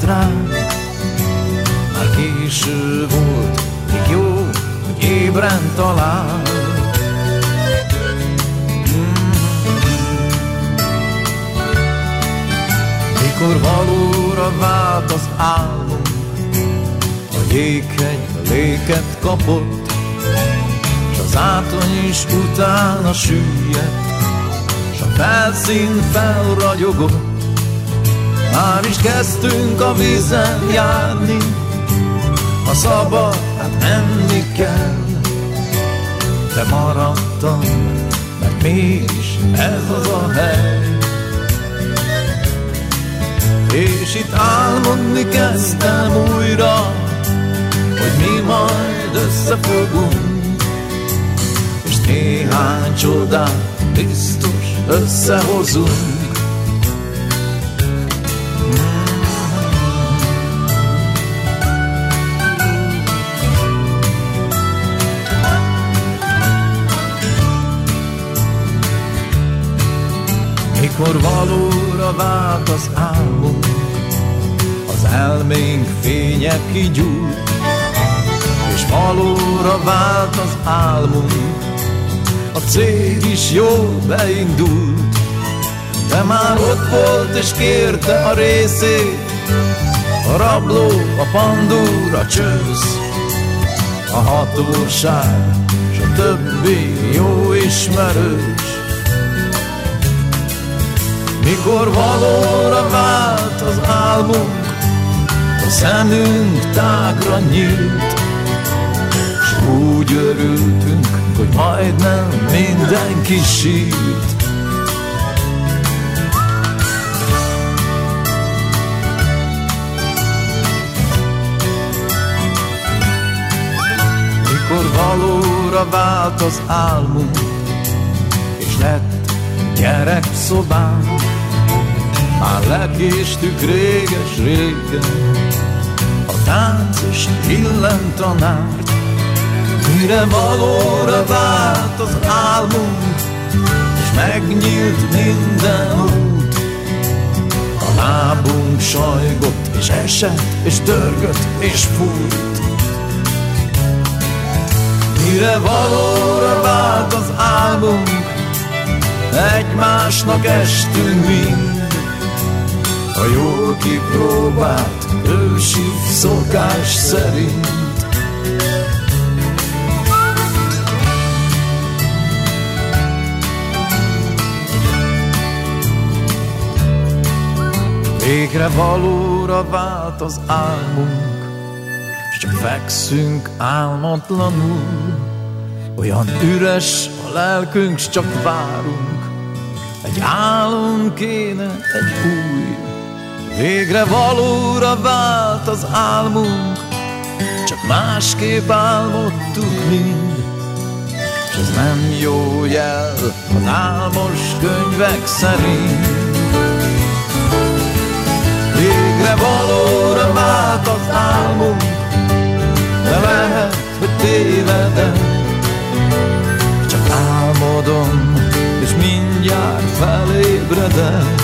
rám. Már késő volt, még jó, hogy ébren talál. Mikor valóra vált az álom, a jéghegy léket kapott, s az átony is utána süllyedt, s a felszín felragyogott. Már is kezdtünk a vízen járni, ha szabad, hát menni kell. De maradtam, mert mégis ez az a hely. És itt álmodni kezdtem újra, hogy mi majd összefogunk, és néhány csodát biztos összehozunk. Mikor valóra vált az álmunk, az elménk fénye kigyújt, és valóra vált az álmunk, a cég is jól beindult. De már ott volt és kérte a részét, a rabló, a pandúr, a csősz, a hatóság, s a többi jó ismerős. Mikor valóra vált az álmunk, a szemünk tágra nyílt, s úgy örültünk, hogy majdnem mindenki sírt. Mikor valóra vált az álmunk, és lett gyerekszobánk, már lekéstük réges-régen a tánc és illemtanárt. Mire valóra vált az álmunk, és megnyílt minden út, a lábunk sajgott és esett és dörgött és fújt. Mire valóra vált az álmunk, egymásnak estünk mind, a jól kipróbált ősi szokás szerint. Végre valóra vált az álmunk, s csak fekszünk álmatlanul. Olyan üres a lelkünk, s csak várunk, egy álom kéne, egy új. Végre valóra vált az álmunk, csak másképp álmodtuk mind, s ez nem jó jel az álmos könyvek szerint. Végre valóra vált az álmunk, de lehet, hogy tévedek, csak álmodom, és mindjárt felébredek.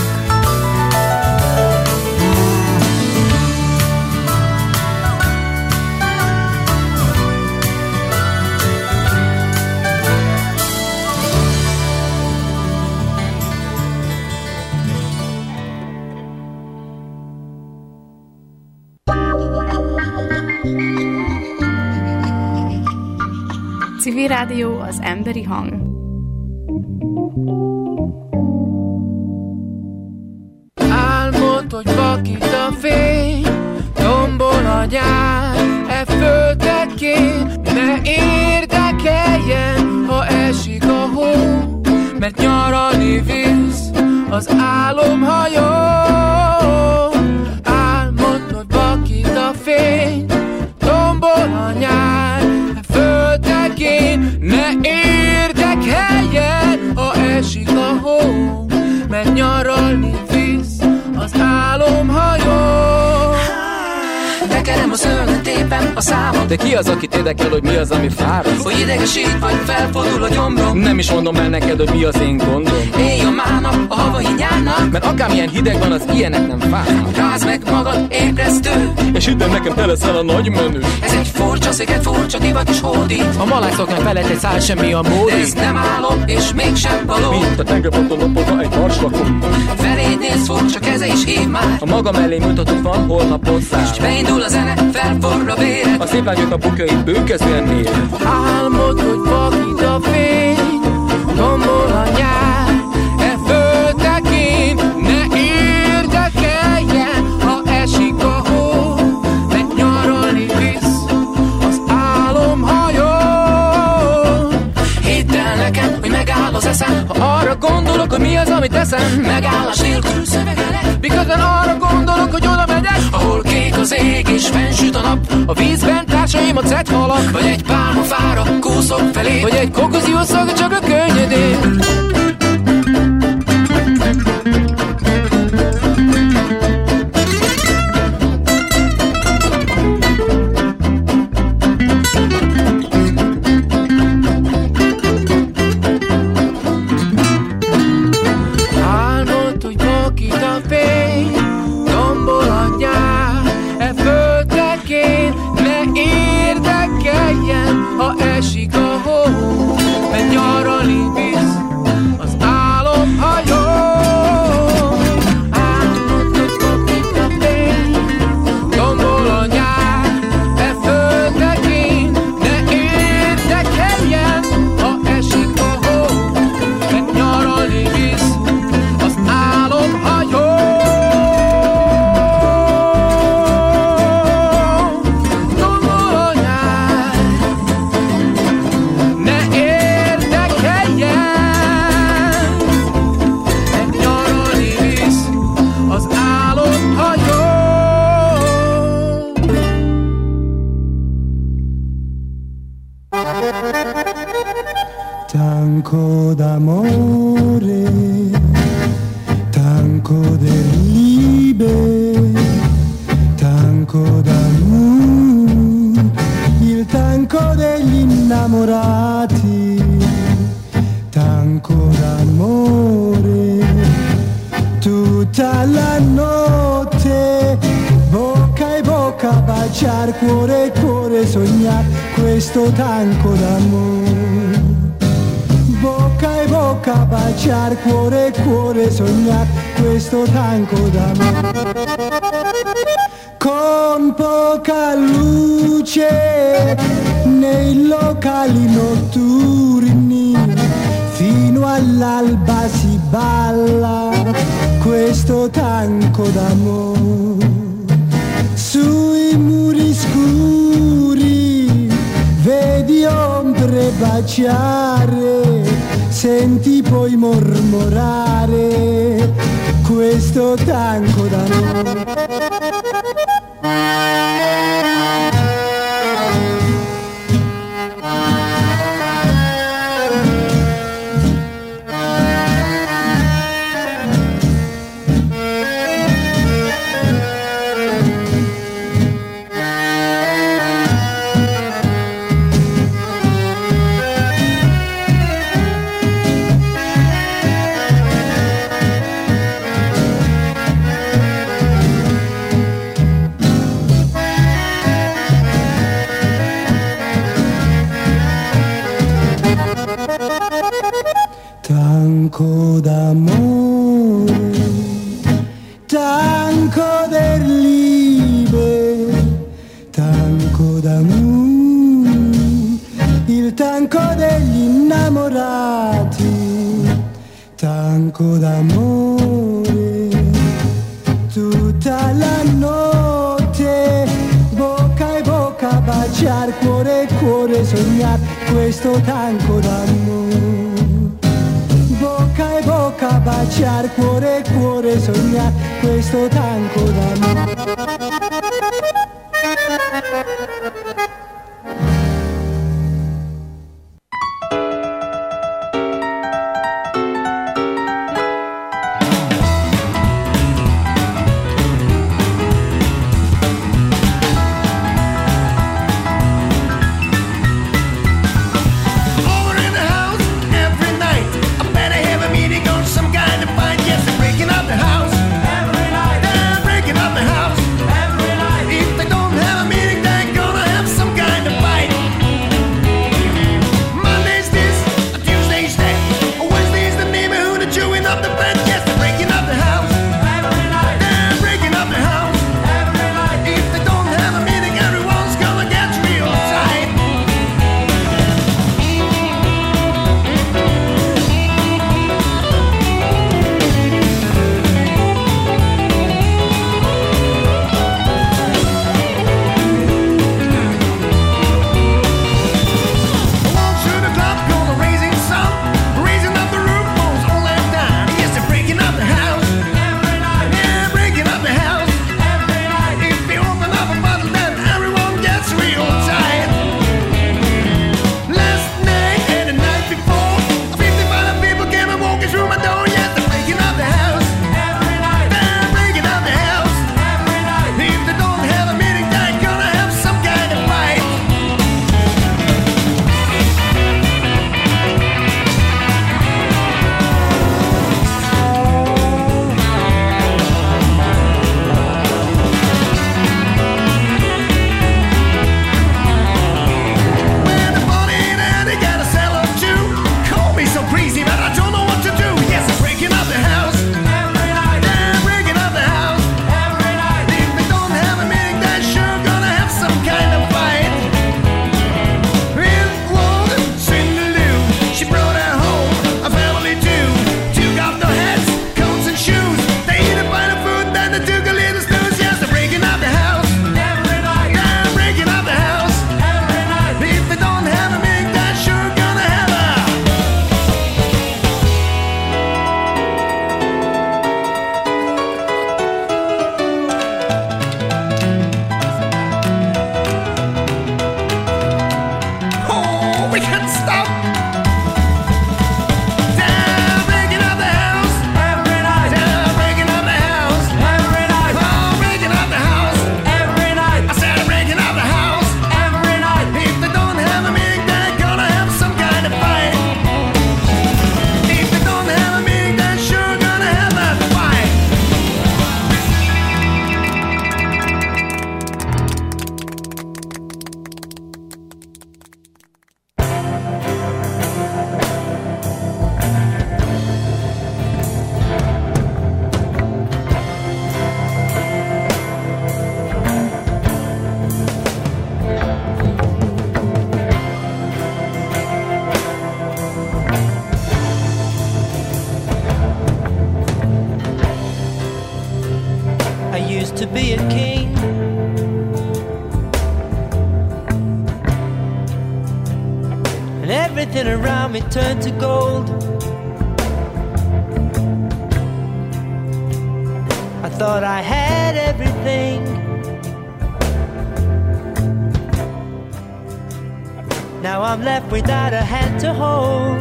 Civil Rádió, az emberi hang. Álmod, hogy vakít a fény, tombol a nyár, e földekén. Ne érdekeljen, ha esik a hó, mert nyaralni visz az álomhajó. Álmod, hogy vakít a fény, tombol a nyár, ne érdekeljen, ha esik a hó, mert nyaralni visz az álomhajó. Tekerem a szőnyeget éppen, a számot. De ki az, akit érdekel, hogy mi az, ami fáraszt? Hogy idegesít, vagy felfordul a gyomrom. Nem is mondom el neked, hogy mi az én gondom. Élj a mának, a havai nyárnak. Mert akármilyen hideg van, az ilyenek nem fárnak. Rázd meg magad, ébresztő. És hidd el nekem, te leszel a nagy menő. Ez egy furcsa sziget, furcsa divat is hódít. A malászoknak felett egy szál semmi a De módi. ez nem álom, és mégsem való. Mint a tengerparton napolva egy marslakon. Feléd néz, furcsa keze is hív már. A maga mellé mutatott van, holnap hozzá. És beindul a zene, felforr a véred. A szép lányok a bukjait bőkezően mér. Álmod, hogy vakít a fény, tombol a nyár. E földtekint ne érdekeljen, ha esik a hó, mert nyaralni visz az álomhajón. Hidd el nekem, hogy megáll az eszem, ha arra gondolok, hogy mi az, amit teszem. Megállás nélkül szövegelek, miközben arra gondolok, hogy oda megyek, ahol kék az ég és fennsüt a nap. A vízben társaim a cethalak, vagy egy pálmafára kúszok felé, vagy egy kokozió szaga csak a könnyedén. Álmod, hogy vakít a fény, tombol a nyár, e földtekén ne érdekeljen, ha esik a hó, mert nyaralni visz az álomhajó. Álmod, hogy vakít a fény, tombol a nyár, e földtekén ne érdekeljen, ha esik a hó, mert nyaralni visz az álomhajó. Tombol a nyár, ne érdekeljen, mert nyaralni visz az álomhajó. Tanco d'amore, tanco del libe, tanco d'amore, il tanco degli innamorati, tanco d'amore, tutta la notte, bocca e bocca, baciar, cuore e cuore, sognar questo tanco d'amore. Bocca e bocca, baciar, cuore e cuore, sognar questo tanco d'amore. Con poca luce nei locali notturni, fino all'alba si balla questo tanco d'amore. Sui muri scuri vedi ombre baciare, senti poi mormorare questo tanco d'amore. Tanco d'amore, tanco del libe, tanco d'amore, il tanco degli innamorati, tanco d'amore, tutta la notte, bocca e bocca, baciar, cuore e cuore, sognar questo tanco d'amore. Bocca e bocca, baciar, cuore e cuore, sognar questo tanco d'amore. everything around me turned to gold. I thought I had everything. Now I'm left without a hand to hold.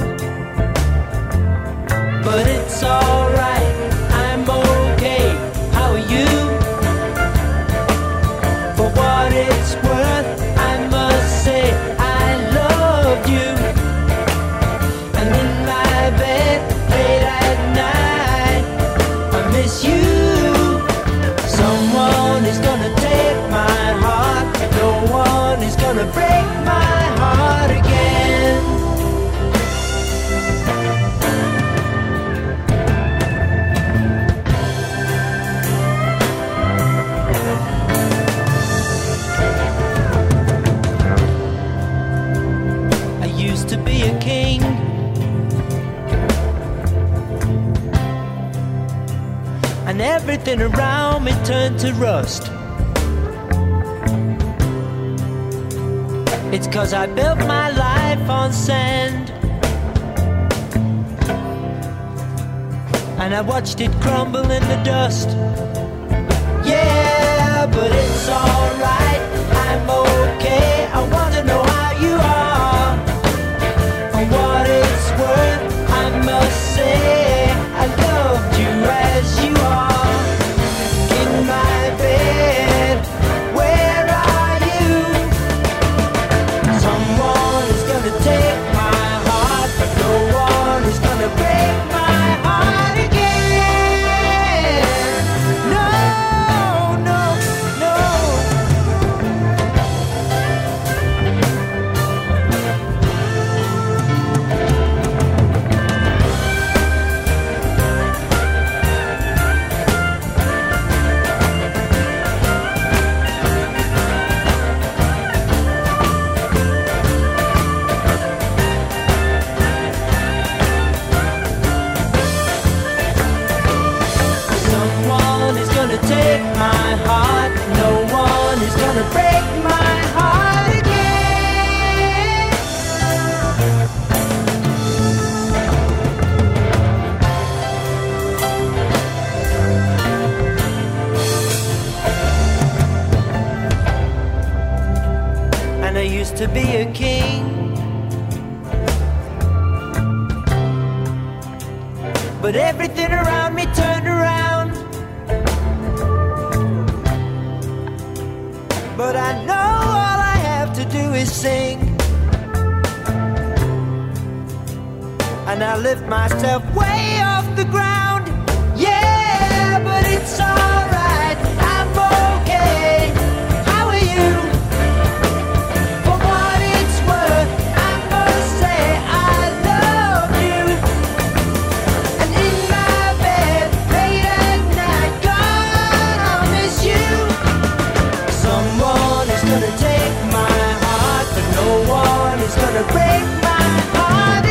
But it's alright, I'm okay. How are you? For what it's worth, I must say I loved you. And in my bed late at night, I miss you. Someone is gonna take my heart. No one is gonna break my heart again. I used to be a king. And everything around me turned to rust. It's 'cause I built my life on sand, and I watched it crumble in the dust. Yeah, but it's alright, I'm okay. I wanna know how you are. For what it's worth, I must say I loved you as you are. In my bed, where are you? Someone is gonna take my heart, but no one is gonna break my heart again. No, no, no. Someone is gonna take my heart. No one is gonna break my heart again. And I used to be a king. But everything around me turned around. But I know all I have to do is sing. And I lift myself way off the ground. Yeah, but it's alright, I'm okay. How are you? For what it's worth, I must say I love you. And in my bed, late at night, God, I'll miss you. Someone is gonna take my heart, but no one is gonna break my heart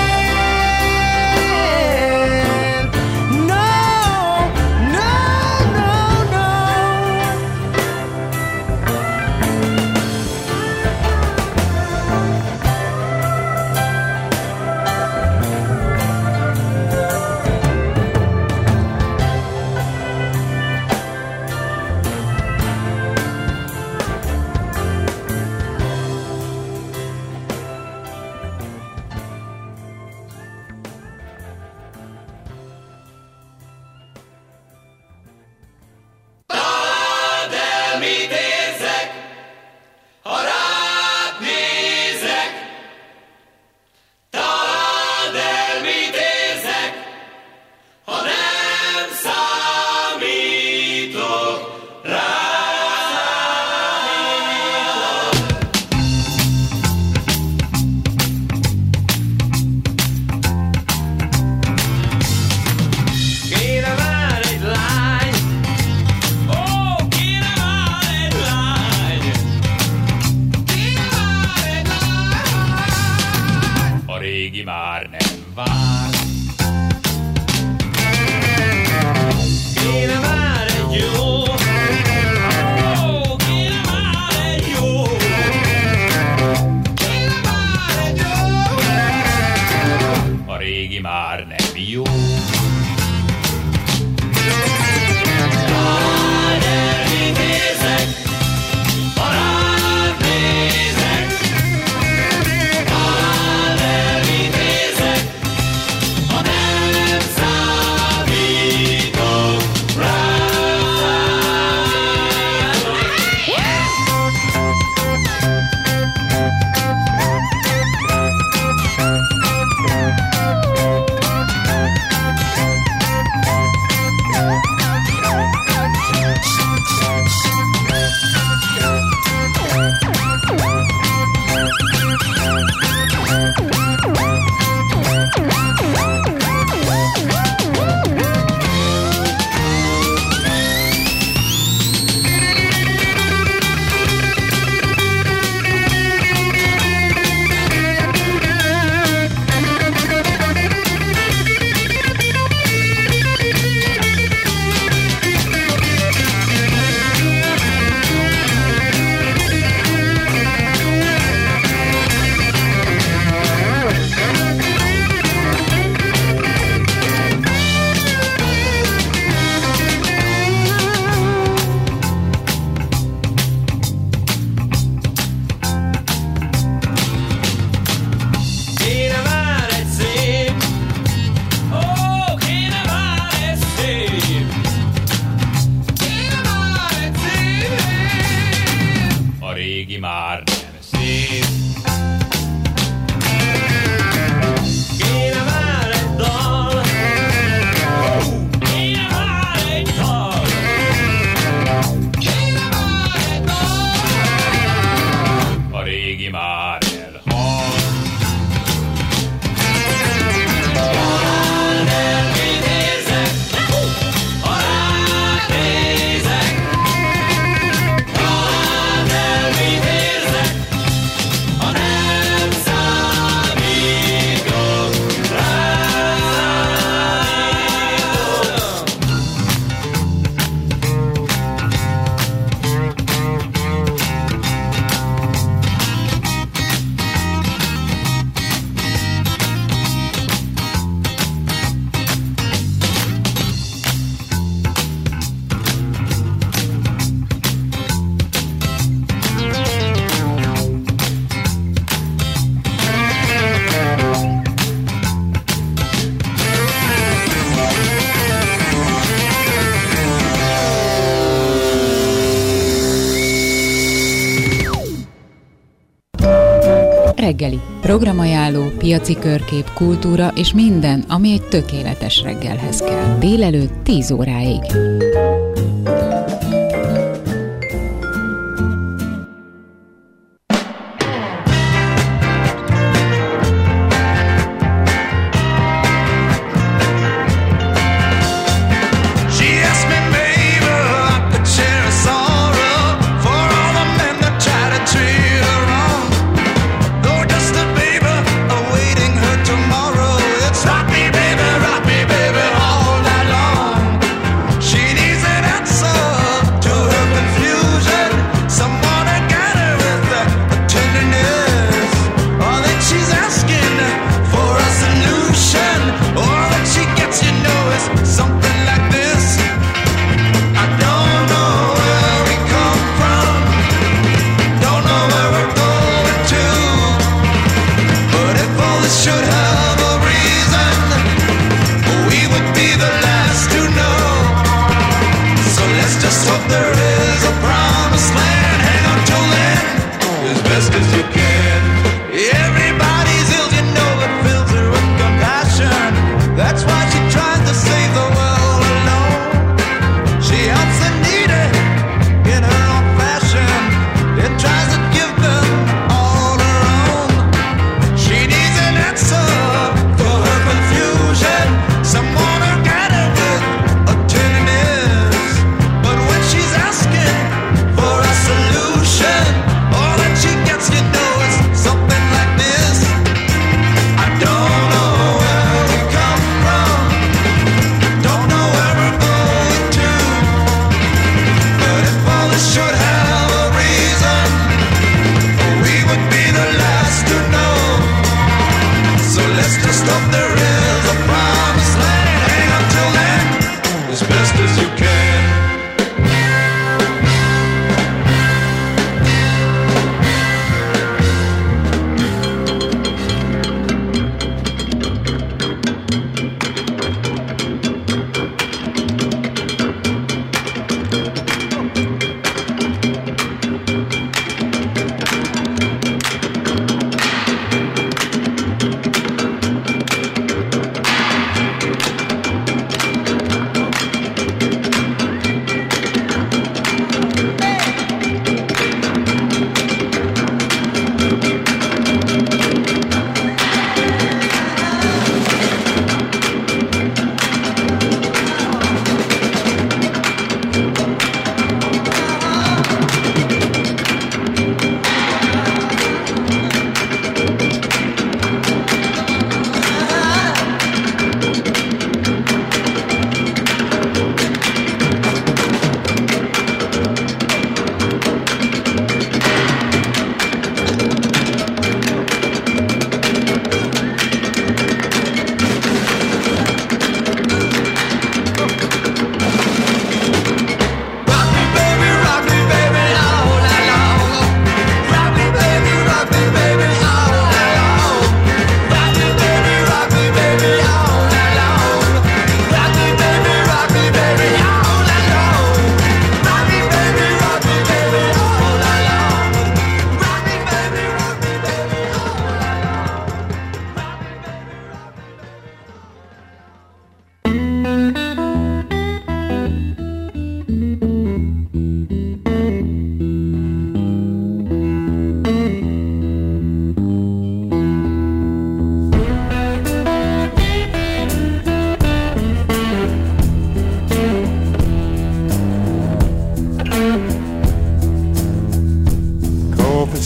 again. No, no, no, no. Kéne már egy lány, ó, kéne már egy régi már nem szép. Kéne már egy dal, kéne már egy dal, kéne már egy dal, a régi már elhalt. Talán elmét érzek, ha rád nézek, talán elmét érzek, ha nem számítok rád. Reggeli. Programajánló, piaci körkép, kultúra és minden, ami egy tökéletes reggelhez kell. Délelőtt 10 óráig. Rock me, baby, all night long. She needs an answer.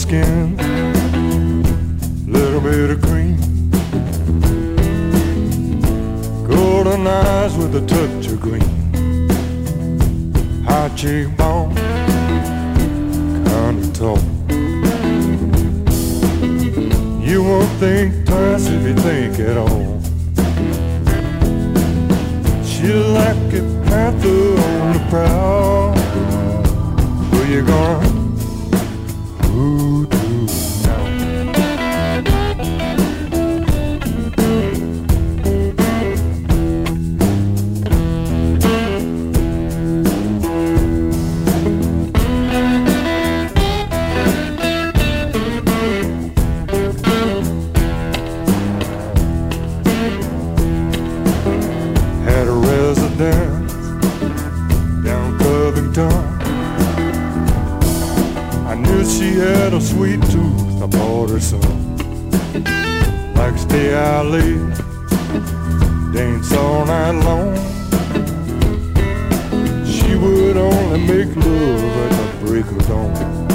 skin, little bit of cream, golden eyes with a touch of green, high cheekbone, kind of tall. You won't think twice if you think at all. She like a panther on the prowl. Where you gonna voodoo now? Had a residence down Covington. I knew she had a sweet tooth, I bought her some. Like stay out late, dance all night long. She would only make love at the break of dawn.